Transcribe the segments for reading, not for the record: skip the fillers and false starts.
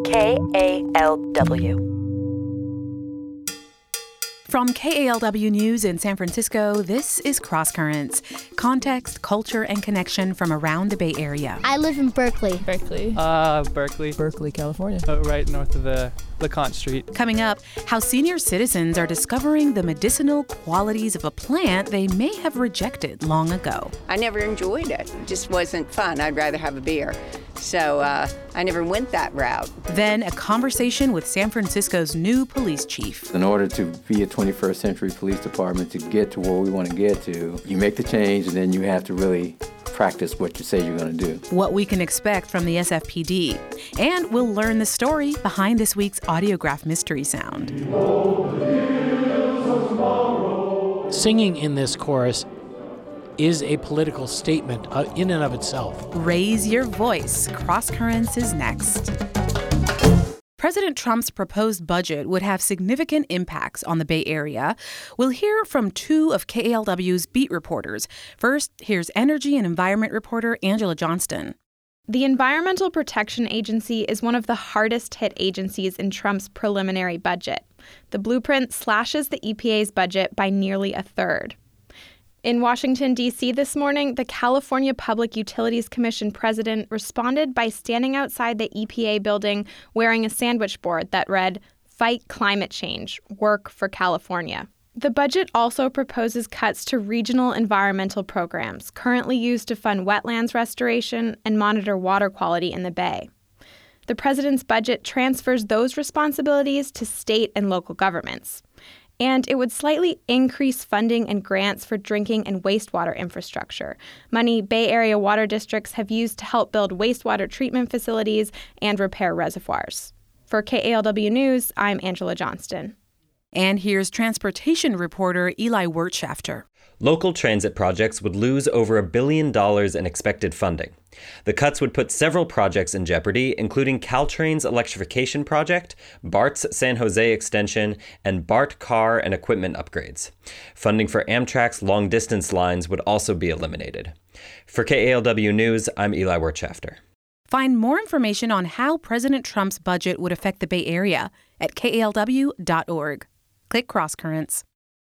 KALW. From KALW News in San Francisco, this is Cross Currents. Context, culture, and connection from around the Bay Area. I live in Berkeley. Berkeley, California. Right north of the LeConte Street. Coming up, how senior citizens are discovering the medicinal qualities of a plant they may have rejected long ago. I never enjoyed it. It just wasn't fun. I'd rather have a beer. So I never went that route. Then a conversation with San Francisco's new police chief. In order to be a 21st century police department, to get to where we want to get to, you make the change and then you have to really practice what you say you're going to do. What we can expect from the SFPD. And we'll learn the story behind this week's Audiograph Mystery Sound. Singing in this chorus is a political statement in and of itself. Raise your voice. Cross Currents is next. President Trump's proposed budget would have significant impacts on the Bay Area. We'll hear from two of KALW's beat reporters. First, here's energy and environment reporter Angela Johnston. The Environmental Protection Agency is one of the hardest hit agencies in Trump's preliminary budget. The blueprint slashes the EPA's budget by nearly a third. In Washington, D.C. this morning, the California Public Utilities Commission president responded by standing outside the EPA building wearing a sandwich board that read, "Fight climate change, work for California." The budget also proposes cuts to regional environmental programs currently used to fund wetlands restoration and monitor water quality in the Bay. The president's budget transfers those responsibilities to state and local governments. And it would slightly increase funding and grants for drinking and wastewater infrastructure, money Bay Area water districts have used to help build wastewater treatment facilities and repair reservoirs. For KALW News, I'm Angela Johnston. And here's transportation reporter Eli Wirtschafter. Local transit projects would lose over $1 billion in expected funding. The cuts would put several projects in jeopardy, including Caltrain's electrification project, BART's San Jose extension, and BART car and equipment upgrades. Funding for Amtrak's long-distance lines would also be eliminated. For KALW News, I'm Eli Wirtschafter. Find more information on how President Trump's budget would affect the Bay Area at KALW.org. Click Cross Currents.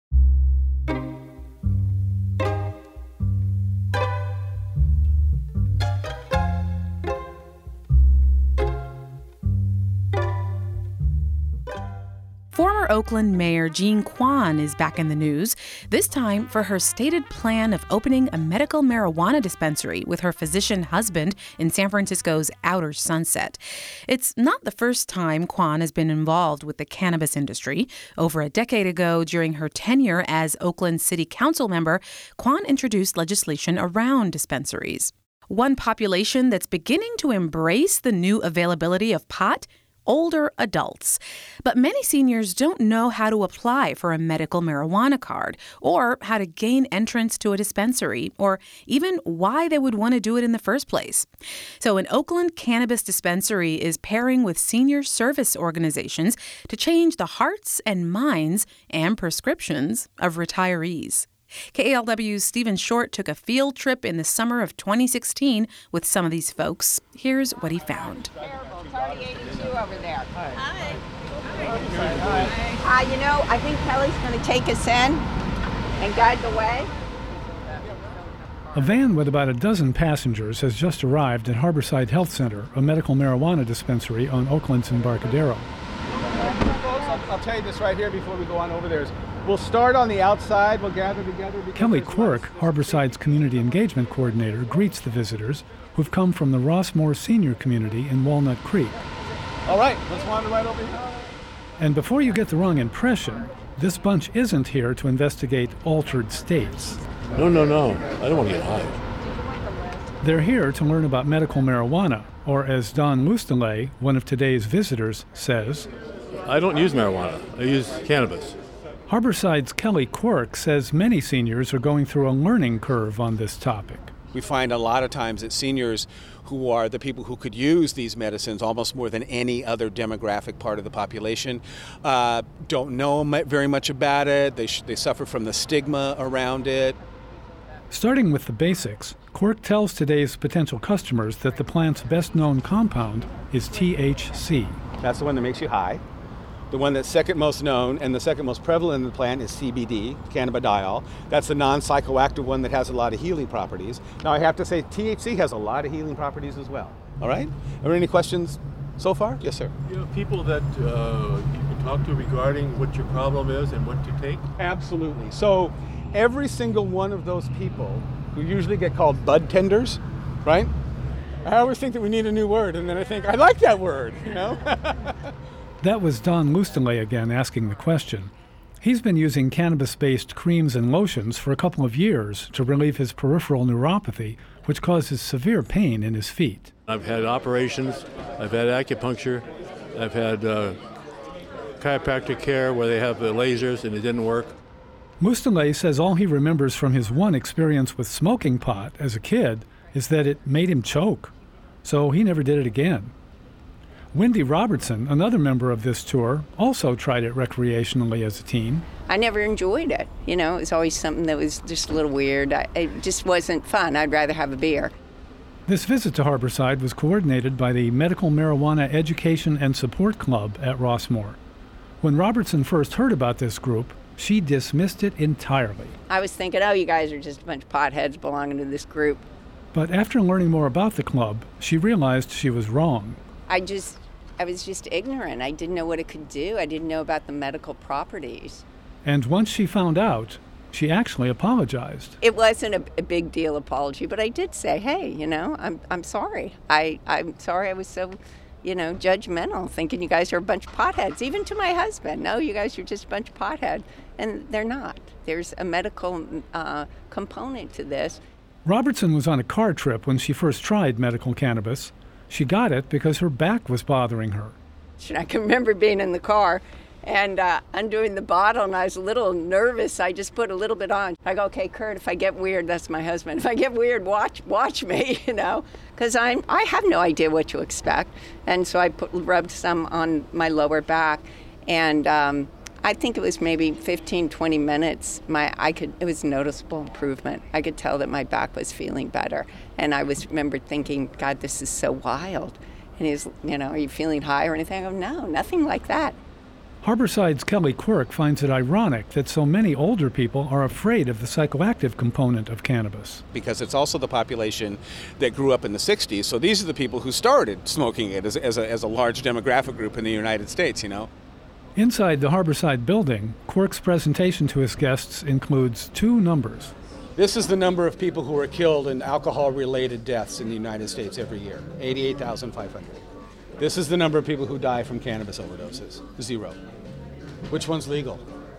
Former Oakland Mayor Jean Quan is back in the news, this time for her stated plan of opening a medical marijuana dispensary with her physician husband in San Francisco's Outer Sunset. It's not the first time Quan has been involved with the cannabis industry. Over a decade ago, during her tenure as Oakland City Council member, Quan introduced legislation around dispensaries. One population that's beginning to embrace the new availability of pot: older adults. But many seniors don't know how to apply for a medical marijuana card, or how to gain entrance to a dispensary, or even why they would want to do it in the first place. So an Oakland cannabis dispensary is pairing with senior service organizations to change the hearts and minds and prescriptions of retirees. KALW's Stephen Short took a field trip in the summer of 2016 with some of these folks. Here's what he found. It's already 82 over there. Hi. Hi. I think Kelly's going to take us in and guide the way. A van with about a dozen passengers has just arrived at Harborside Health Center, a medical marijuana dispensary on Oakland's Embarcadero. I'll tell you this right here before we go on over there. We'll start on the outside. We'll gather together. Kelly Quirk, Harborside's community engagement coordinator, greets the visitors who've come from the Rossmore Senior Community in Walnut Creek. All right, let's wander right over here. And before you get the wrong impression, this bunch isn't here to investigate altered states. No. I don't want to get high. They're here to learn about medical marijuana, or as Don Lustenley, one of today's visitors, says, I don't use marijuana. I use cannabis. Harborside's Kelly Quirk says many seniors are going through a learning curve on this topic. We find a lot of times that seniors, who are the people who could use these medicines almost more than any other demographic part of the population, don't know very much about it. They suffer from the stigma around it. Starting with the basics, Quirk tells today's potential customers that the plant's best-known compound is THC. That's the one that makes you high. The one that's second most known and the second most prevalent in the plant is CBD, cannabidiol. That's the non-psychoactive one that has a lot of healing properties. Now I have to say THC has a lot of healing properties as well. All right? Are there any questions so far? Yes, sir. You have people that you can talk to regarding what your problem is and what to take? Absolutely. So every single one of those people who usually get called bud tenders, right? I always think that we need a new word, and then I think, I like that word, you know? That was Don Lusteley again asking the question. He's been using cannabis-based creams and lotions for a couple of years to relieve his peripheral neuropathy, which causes severe pain in his feet. I've had operations, I've had acupuncture, I've had chiropractic care where they have the lasers and it didn't work. Lusteley says all he remembers from his one experience with smoking pot as a kid is that it made him choke, so he never did it again. Wendy Robertson, another member of this tour, also tried it recreationally as a teen. I never enjoyed it. You know, it was always something that was just a little weird. It just wasn't fun. I'd rather have a beer. This visit to Harborside was coordinated by the Medical Marijuana Education and Support Club at Rossmoor. When Robertson first heard about this group, she dismissed it entirely. I was thinking, oh, you guys are just a bunch of potheads belonging to this group. But after learning more about the club, she realized she was wrong. I was just ignorant. I didn't know what it could do. I didn't know about the medical properties. And once she found out, she actually apologized. It wasn't a big deal apology, but I did say, hey, you know, I'm sorry. I'm sorry I was so, you know, judgmental, thinking you guys are a bunch of potheads. Even to my husband, no, you guys are just a bunch of potheads. And they're not. There's a medical component to this. Robertson was on a car trip when she first tried medical cannabis. She got it because her back was bothering her. I can remember being in the car and undoing the bottle, and I was a little nervous. I just put a little bit on. I go, okay, Kurt, if I get weird, that's my husband. If I get weird, watch me, you know, because I have no idea what to expect. And so I rubbed some on my lower back, and I think it was maybe 15, 20 minutes. It was noticeable improvement. I could tell that my back was feeling better. And I remember thinking, God, this is so wild. And he's, you know, are you feeling high or anything? I go, no, nothing like that. Harborside's Kelly Quirk finds it ironic that so many older people are afraid of the psychoactive component of cannabis. Because it's also the population that grew up in the 60s. So these are the people who started smoking it as a large demographic group in the United States, you know. Inside the Harborside building, Quirk's presentation to his guests includes two numbers. This is the number of people who are killed in alcohol-related deaths in the United States every year, 88,500. This is the number of people who die from cannabis overdoses, 0. Which one's legal?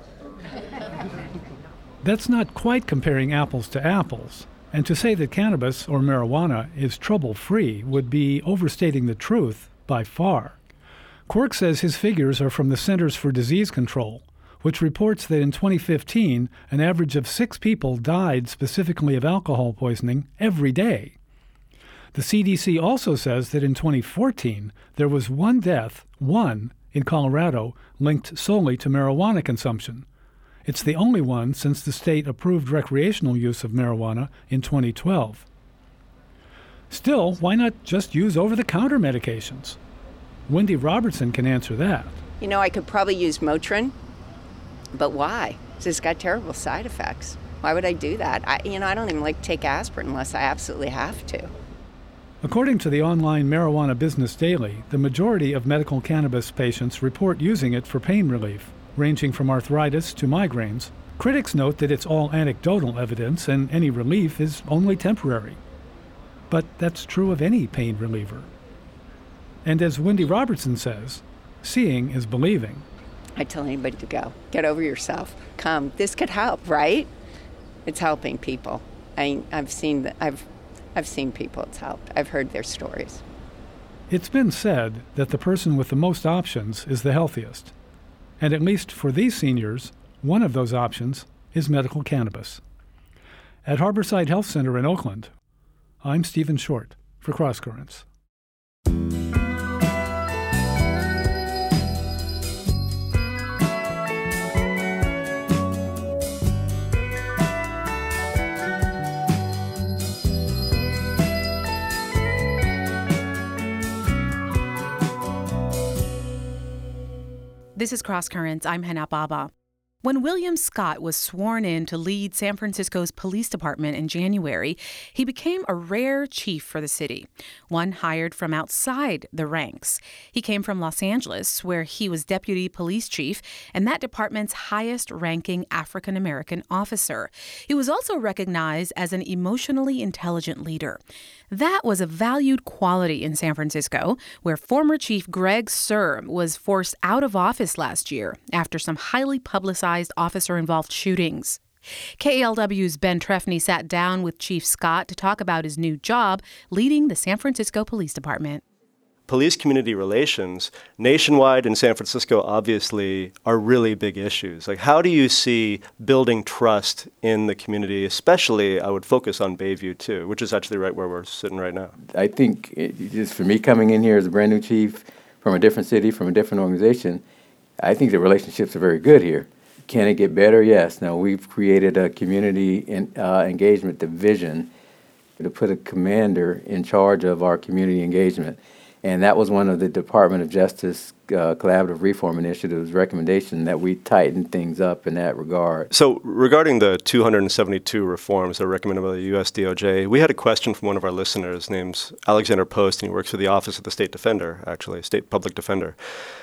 That's not quite comparing apples to apples, and to say that cannabis or marijuana is trouble-free would be overstating the truth by far. Quirk says his figures are from the Centers for Disease Control, which reports that in 2015, an average of 6 people died specifically of alcohol poisoning every day. The CDC also says that in 2014, there was one death, in Colorado, linked solely to marijuana consumption. It's the only one since the state approved recreational use of marijuana in 2012. Still, why not just use over-the-counter medications? Wendy Robertson can answer that. You know, I could probably use Motrin, but why? It's got terrible side effects. Why would I do that? I don't even like to take aspirin unless I absolutely have to. According to the online Marijuana Business Daily, the majority of medical cannabis patients report using it for pain relief, ranging from arthritis to migraines. Critics note that it's all anecdotal evidence and any relief is only temporary. But that's true of any pain reliever. And as Wendy Robertson says, seeing is believing. I tell anybody to go. Get over yourself. Come. This could help, right? It's helping people. I've seen people it's helped. I've heard their stories. It's been said that the person with the most options is the healthiest. And at least for these seniors, one of those options is medical cannabis. At Harborside Health Center in Oakland, I'm Stephen Short for Cross Currents. This is Cross Currents. I'm Hannah Baba. When William Scott was sworn in to lead San Francisco's police department in January, he became a rare chief for the city, one hired from outside the ranks. He came from Los Angeles, where he was deputy police chief and that department's highest-ranking African-American officer. He was also recognized as an emotionally intelligent leader. That was a valued quality in San Francisco, where former Chief Greg Suhr was forced out of office last year after some highly publicized officer-involved shootings. KALW's Ben Trefny sat down with Chief Scott to talk about his new job leading the San Francisco Police Department. Police-community relations, nationwide and San Francisco, obviously, are really big issues. Like, how do you see building trust in the community, especially, I would focus on Bayview, too, which is actually right where we're sitting right now? I think, just for me coming in here as a brand new chief from a different city, from a different organization, I think the relationships are very good here. Can it get better? Yes. Now, we've created a community engagement division to put a commander in charge of our community engagement. And that was one of the Department of Justice Collaborative Reform Initiative's recommendation that we tighten things up in that regard. So regarding the 272 reforms that are recommended by the U.S. DOJ, we had a question from one of our listeners named Alexander Post, and he works for the Office of the State Defender, actually, State Public Defender.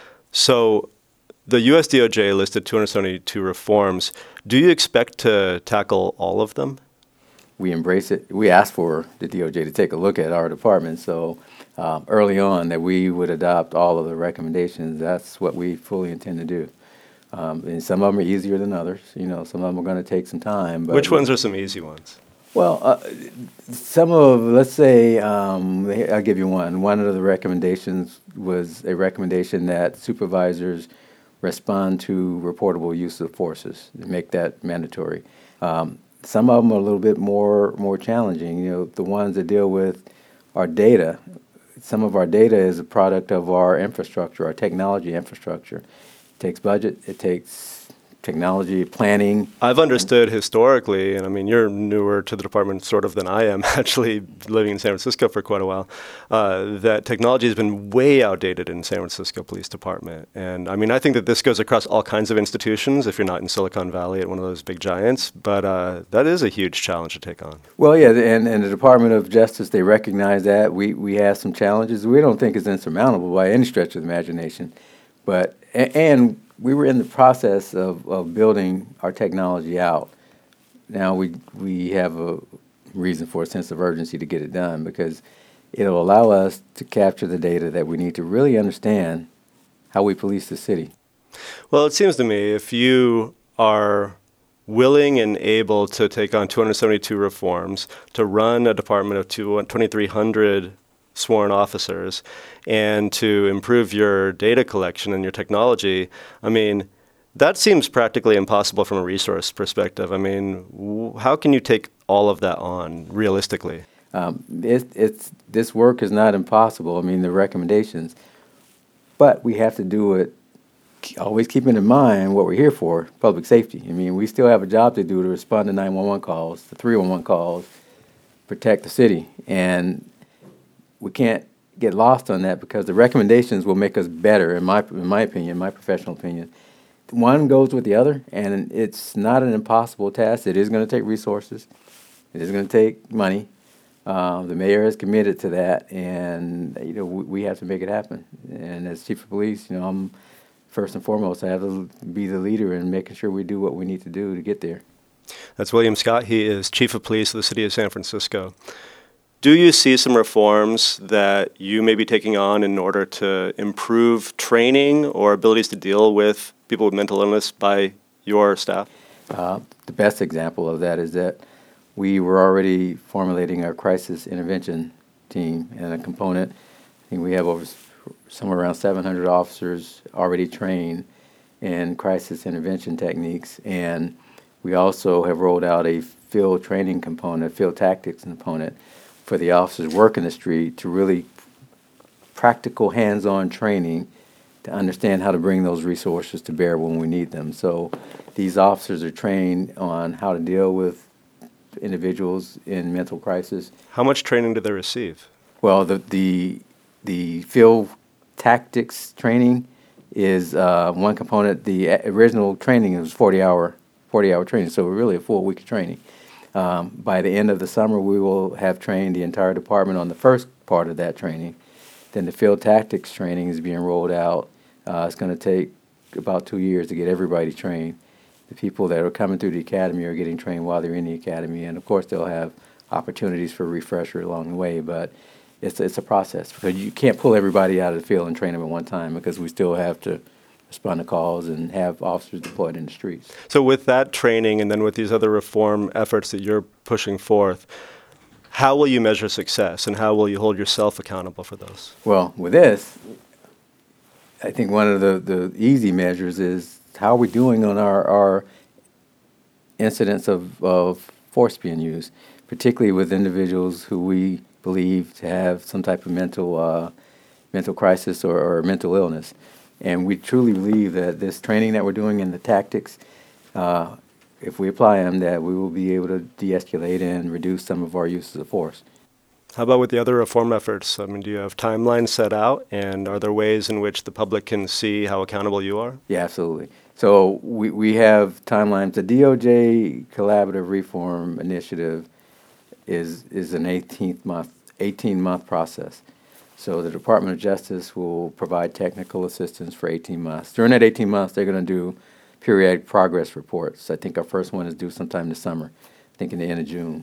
So the U.S. DOJ listed 272 reforms. Do you expect to tackle all of them? We embrace it. We asked for the DOJ to take a look at our department, so early on that we would adopt all of the recommendations. That's what we fully intend to do. And some of them are easier than others. You know, some of them are going to take some time. But which ones are some easy ones? Well, some of, let's say, I'll give you one. One of the recommendations was a recommendation that supervisors respond to reportable use of forces, to make that mandatory. Some of them are a little bit more challenging. You know, the ones that deal with our data. Some of our data is a product of our infrastructure, our technology infrastructure. It takes budget, it takes technology planning. I've understood historically, and I mean, you're newer to the department sort of than I am, actually living in San Francisco for quite a while, that technology has been way outdated in San Francisco Police Department. And I mean, I think that this goes across all kinds of institutions if you're not in Silicon Valley at one of those big giants, but that is a huge challenge to take on. Well, yeah, and the Department of Justice, they recognize that. We have some challenges. We don't think it's insurmountable by any stretch of the imagination, but, and we were in the process of building our technology out. Now we have a reason for a sense of urgency to get it done because it'll allow us to capture the data that we need to really understand how we police the city. Well, it seems to me if you are willing and able to take on 272 reforms, to run a department of 2,300 sworn officers, and to improve your data collection and your technology, I mean, that seems practically impossible from a resource perspective. I mean, how can you take all of that on realistically? This work is not impossible. I mean, the recommendations, but we have to do it always keeping in mind what we're here for, public safety. I mean, we still have a job to do to respond to 911 calls, the 311 calls, protect the city, and we can't get lost on that because the recommendations will make us better, in my opinion, my professional opinion. One goes with the other, and it's not an impossible task. It is going to take resources. It is going to take money. The mayor is committed to that, and you know we have to make it happen. And as chief of police, you know, I'm first and foremost, I have to be the leader in making sure we do what we need to do to get there. That's William Scott. He is chief of police of the city of San Francisco. Do you see some reforms that you may be taking on in order to improve training or abilities to deal with people with mental illness by your staff? The best example of that is that we were already formulating our crisis intervention team and a component. I think we have over somewhere around 700 officers already trained in crisis intervention techniques, and we also have rolled out a field training component, field tactics component, for the officers working the street to really practical hands-on training to understand how to bring those resources to bear when we need them. So these officers are trained on how to deal with individuals in mental crisis. How much training do they receive? Well, the field tactics training is one component. The original training was 40-hour training, so really a full week of training. By the end of the summer, we will have trained the entire department on the first part of that training. Then the field tactics training is being rolled out. It's going to take about 2 years to get everybody trained. The people that are coming through the academy are getting trained while they're in the academy, and of course they'll have opportunities for refresher along the way, but it's a process because you can't pull everybody out of the field and train them at one time because we still have to respond to calls and have officers deployed in the streets. So with that training and then with these other reform efforts that you're pushing forth, how will you measure success and how will you hold yourself accountable for those? Well, with this, I think one of the easy measures is how are we doing on our incidents of force being used, particularly with individuals who we believe to have some type of mental crisis or mental illness. And we truly believe that this training that we're doing in the tactics, if we apply them, that we will be able to de-escalate and reduce some of our uses of force. How about with the other reform efforts? I mean, do you have timelines set out, and are there ways in which the public can see how accountable you are? Yeah, absolutely. So we have timelines. The DOJ Collaborative Reform Initiative is an 18-month process. So the Department of Justice will provide technical assistance for 18 months. During that 18 months, they're going to do periodic progress reports. I think our first one is due sometime this summer, I think in the end of June.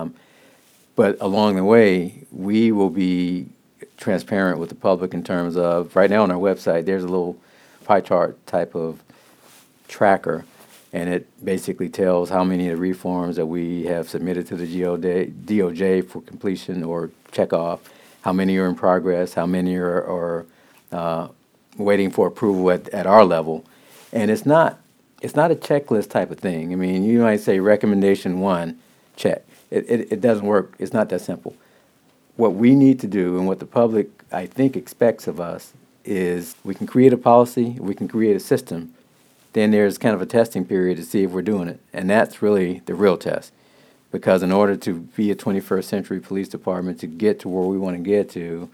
But along the way, we will be transparent with the public in terms of, right now on our website, there's a little pie chart type of tracker, and it basically tells how many of the reforms that we have submitted to the DOJ for completion or check off, how many are in progress, how many are waiting for approval at our level. And it's not a checklist type of thing. I mean, you might say recommendation 1, check. It doesn't work. It's not that simple. What we need to do and what the public, I think, expects of us is we can create a policy, we can create a system, then there's kind of a testing period to see if we're doing it. And that's really the real test. Because in order to be a 21st century police department, to get to where we want to get to,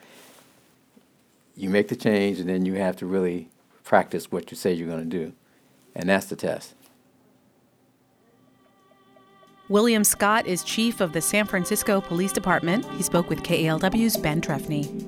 you make the change and then you have to really practice what you say you're going to do. And that's the test. William Scott is chief of the San Francisco Police Department. He spoke with KALW's Ben Trefny.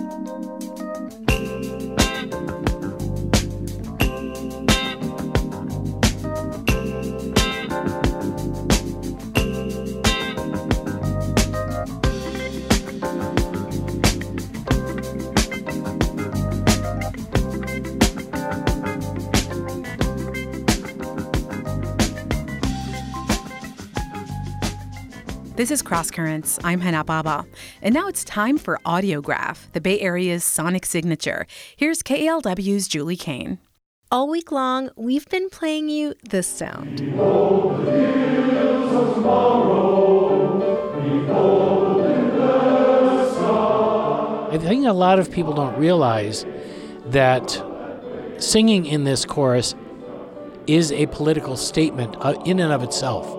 This is Cross Currents. I'm Hana Baba. And now it's time for Audiograph, the Bay Area's sonic signature. Here's KALW's Julie Kane. All week long, we've been playing you this sound. I think a lot of people don't realize that singing in this chorus is a political statement in and of itself.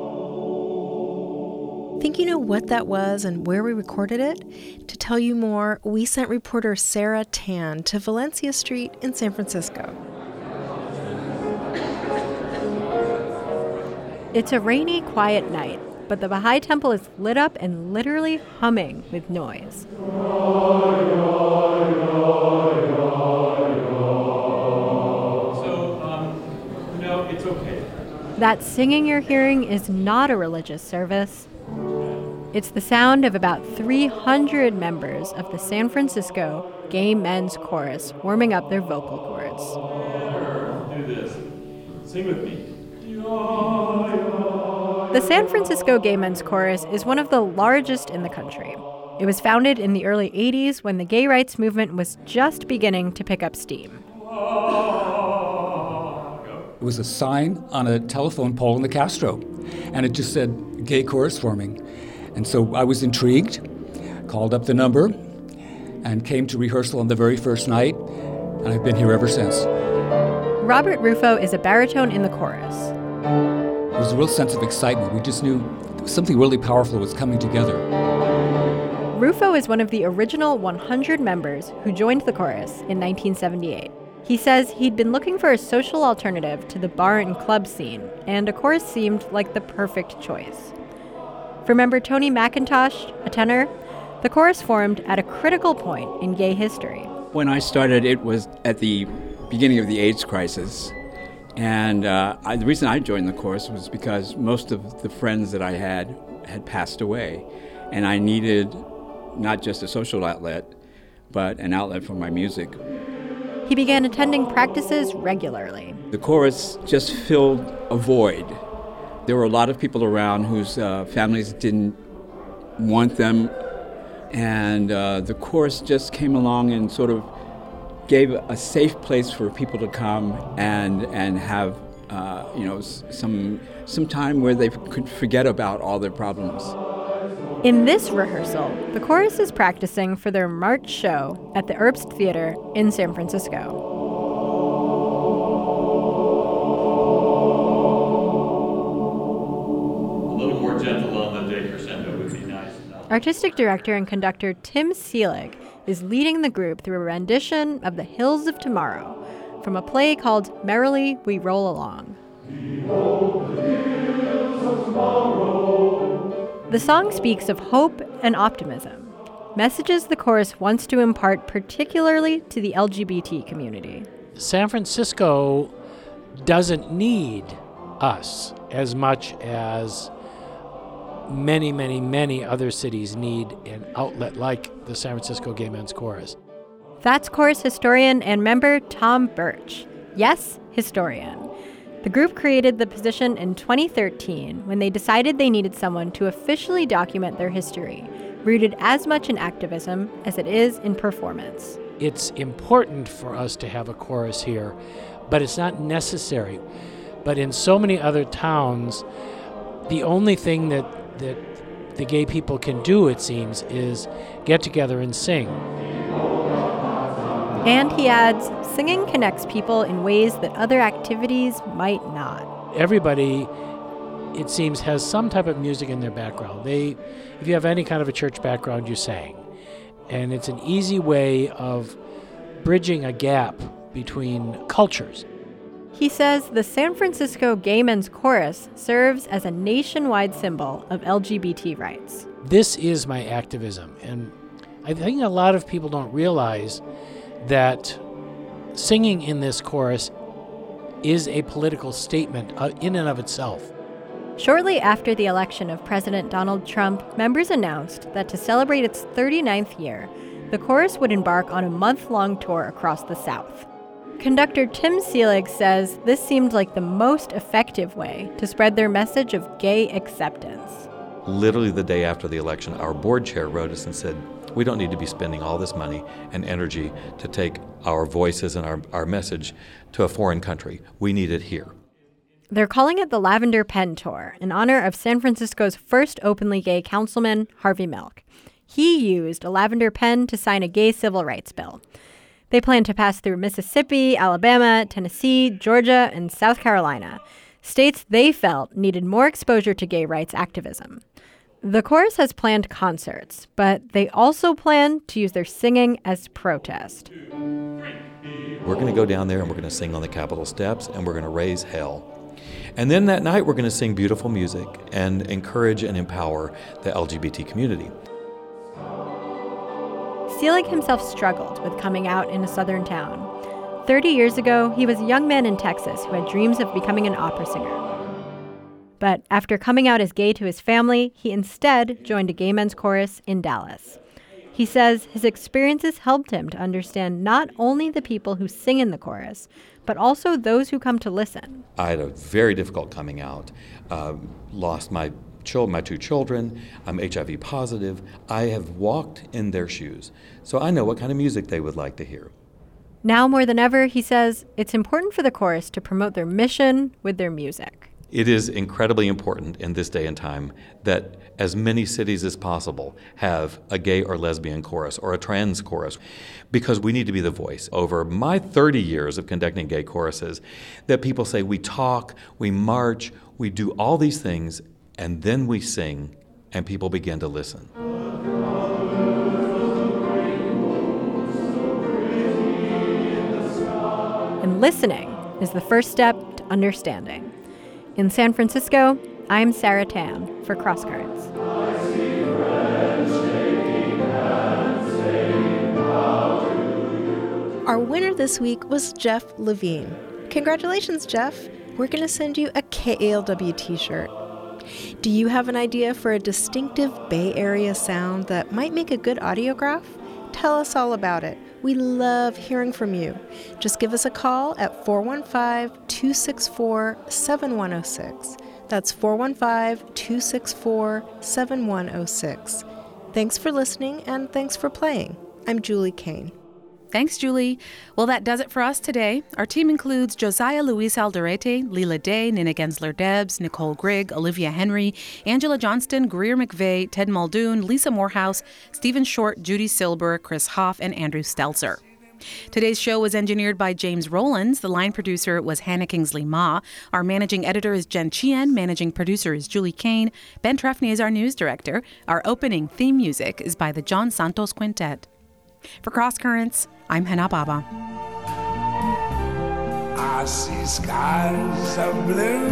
Think you know what that was and where we recorded it? To tell you more, we sent reporter Sarah Tan to Valencia Street in San Francisco. It's a rainy, quiet night, but the Baha'i Temple is lit up and literally humming with noise. No, it's okay. That singing you're hearing is not a religious service. It's the sound of about 300 members of the San Francisco Gay Men's Chorus warming up their vocal cords. Do this. Sing with me. The San Francisco Gay Men's Chorus is one of the largest in the country. It was founded in the early 80s when the gay rights movement was just beginning to pick up steam. It was a sign on a telephone pole in the Castro, and it just said gay chorus forming. And so I was intrigued, called up the number, and came to rehearsal on the very first night, and I've been here ever since. Robert Rufo is a baritone in the chorus. There was a real sense of excitement. We just knew something really powerful was coming together. Rufo is one of the original 100 members who joined the chorus in 1978. He says he'd been looking for a social alternative to the bar and club scene, and a chorus seemed like the perfect choice. For member Tony McIntosh, a tenor, the chorus formed at a critical point in gay history. When I started, it was at the beginning of the AIDS crisis. And the reason I joined the chorus was because most of the friends that I had passed away. And I needed not just a social outlet, but an outlet for my music. He began attending practices regularly. The chorus just filled a void. There were a lot of people around whose families didn't want them. And the chorus just came along and sort of gave a safe place for people to come and have some time where they could forget about all their problems. In this rehearsal, the chorus is practicing for their March show at the Herbst Theater in San Francisco. A little more gentle on the decrescendo would be nice. Artistic director and conductor Tim Seelig is leading the group through a rendition of The Hills of Tomorrow from a play called Merrily We Roll Along. The song speaks of hope and optimism, messages the chorus wants to impart particularly to the LGBT community. San Francisco doesn't need us as much as many, many, many other cities need an outlet like the San Francisco Gay Men's Chorus. That's chorus historian and member Tom Birch. Yes, historian. The group created the position in 2013 when they decided they needed someone to officially document their history, rooted as much in activism as it is in performance. It's important for us to have a chorus here, but it's not necessary. But in so many other towns, the only thing that the gay people can do, it seems, is get together and sing. And he adds, singing connects people in ways that other activities might not. Everybody, it seems, has some type of music in their background. If you have any kind of a church background, you sang. And it's an easy way of bridging a gap between cultures. He says the San Francisco Gay Men's Chorus serves as a nationwide symbol of LGBT rights. This is my activism, and I think a lot of people don't realize that singing in this chorus is a political statement in and of itself. Shortly after the election of President Donald Trump, members announced that to celebrate its 39th year, the chorus would embark on a month-long tour across the South. Conductor Tim Seelig says this seemed like the most effective way to spread their message of gay acceptance. Literally the day after the election, our board chair wrote us and said, we don't need to be spending all this money and energy to take our voices and our message to a foreign country. We need it here. They're calling it the Lavender Pen Tour in honor of San Francisco's first openly gay councilman, Harvey Milk. He used a lavender pen to sign a gay civil rights bill. They plan to pass through Mississippi, Alabama, Tennessee, Georgia, and South Carolina, states they felt needed more exposure to gay rights activism. The chorus has planned concerts, but they also plan to use their singing as protest. We're going to go down there and we're going to sing on the Capitol steps and we're going to raise hell. And then that night we're going to sing beautiful music and encourage and empower the LGBT community. Seelig himself struggled with coming out in a southern town. 30 years ago, he was a young man in Texas who had dreams of becoming an opera singer. But after coming out as gay to his family, he instead joined a gay men's chorus in Dallas. He says his experiences helped him to understand not only the people who sing in the chorus, but also those who come to listen. I had a very difficult coming out, lost my two children, I'm HIV positive. I have walked in their shoes, so I know what kind of music they would like to hear. Now more than ever, he says, it's important for the chorus to promote their mission with their music. It is incredibly important in this day and time that as many cities as possible have a gay or lesbian chorus or a trans chorus, because we need to be the voice. Over my 30 years of conducting gay choruses, that people say we talk, we march, we do all these things, and then we sing, and people begin to listen. And listening is the first step to understanding. In San Francisco, I'm Sarah Tan for Cross Currents. Our winner this week was Jeff Levine. Congratulations, Jeff. We're going to send you a KALW t-shirt. Do you have an idea for a distinctive Bay Area sound that might make a good audiograph? Tell us all about it. We love hearing from you. Just give us a call at 415-264-7106. That's 415-264-7106. Thanks for listening and thanks for playing. I'm Julie Kane. Thanks, Julie. Well, that does it for us today. Our team includes Josiah Luis Alderete, Leela Day, Nina Gensler-Debs, Nicole Grigg, Olivia Henry, Angela Johnston, Greer McVeigh, Ted Muldoon, Lisa Morehouse, Stephen Short, Judy Silber, Chris Hoff, and Andrew Stelzer. Today's show was engineered by James Rollins. The line producer was Hannah Kingsley Ma. Our managing editor is Jen Chien. Managing producer is Julie Kane. Ben Trefny is our news director. Our opening theme music is by the John Santos Quintet. For Cross Currents, I'm Hannah Baba. I see skies of blue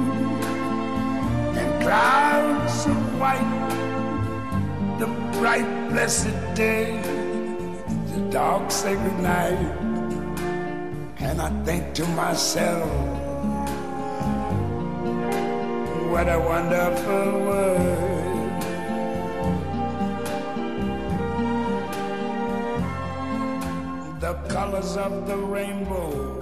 and clouds of white, the bright blessed day, the dark sacred night, and I think to myself, what a wonderful world. The colors of the rainbow